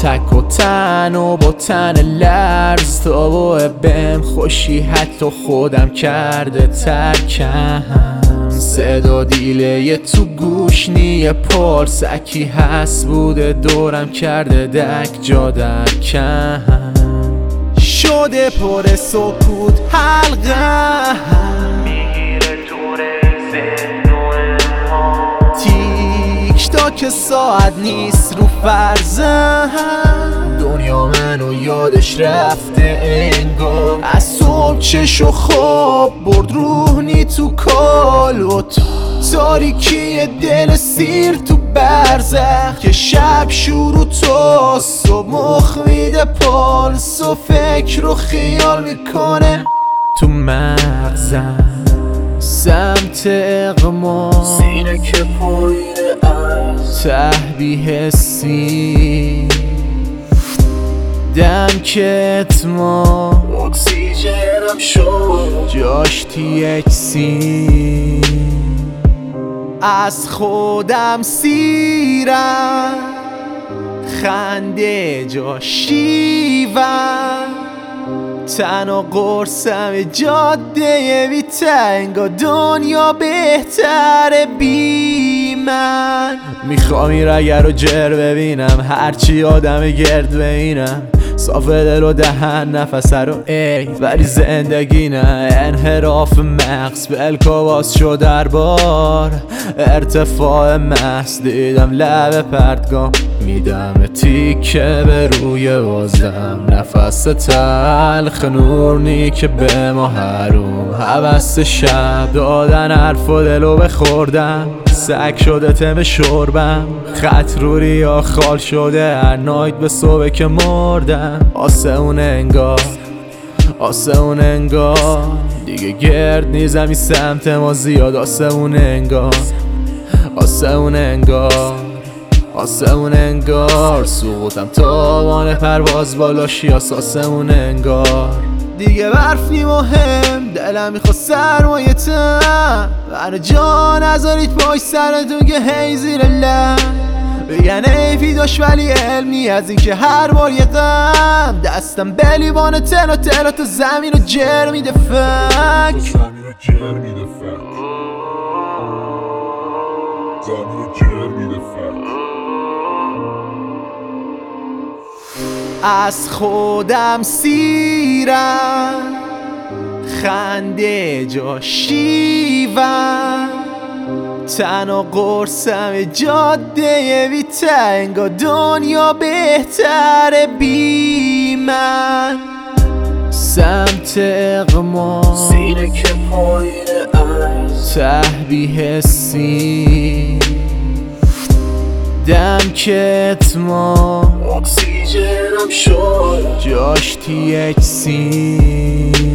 تک و تن و با تن لرز تا با بهم خوشی حتی خودم کرده ترکم صدا دیله تو گوش نیه پارسکی هست بوده دورم کرده دک جا در کم شده پر سکوت حلقه میگیره دور ذهن و الهام تیک تا که ساعت نیست رو فرزم دنیا منو یادش رفته انگار از صبح چشو خواب برد روحنی تو کالوت تاریکی دل سیر تو برزخ که شب شروع تو صبح مخ میده پالس و فکر و خیال میکنه تو مغزم سمت اقما سینه که پایین از تهبی حسی دم که اتما اکسیژنم شد جاش THC از خودم سیرم خنده جا شیوم تن و قرصم جاده بی تنگا دنیا بهتره بی من میخوام این رگر رو جر ببینم هرچی آدم گرد ببینم صاف دل و دهن نفسه رو ای ولی زندگی نه انحراف مغز بلکا باز شد در بار ارتفاع محض دیدم لب پرتگاه میدم تیکه به روی بازم نفس تلخ نورنی که به ما حروم حوست شب دادن حرف و دلو بخوردم سگ شده تم شربم خط رو ریا خال شده هر نایت به صبح که مردم آسمون انگار دیگه گرد نیزمی سمت ما زیاد آسمون انگار سقوطم تاوان پرواز بالا شیاس آسمون انگار دیگه برف نی مهم دلم میخواد سرمایه تم منو جا نذارید پای سرتون که هی زیر لب بگن ایفی داشت ولی علمی از این که هر بار یه غم دستم به لیوان تلا تو زمین رو جر میده فک از خودم سیرم خنده جا شیوم تن و قرصم جاده بی تنگا دنیا بهتره بی من سمت اقما سینه که پایین از تهبی حسی دم که اتما اکسیژنم شد جاش THC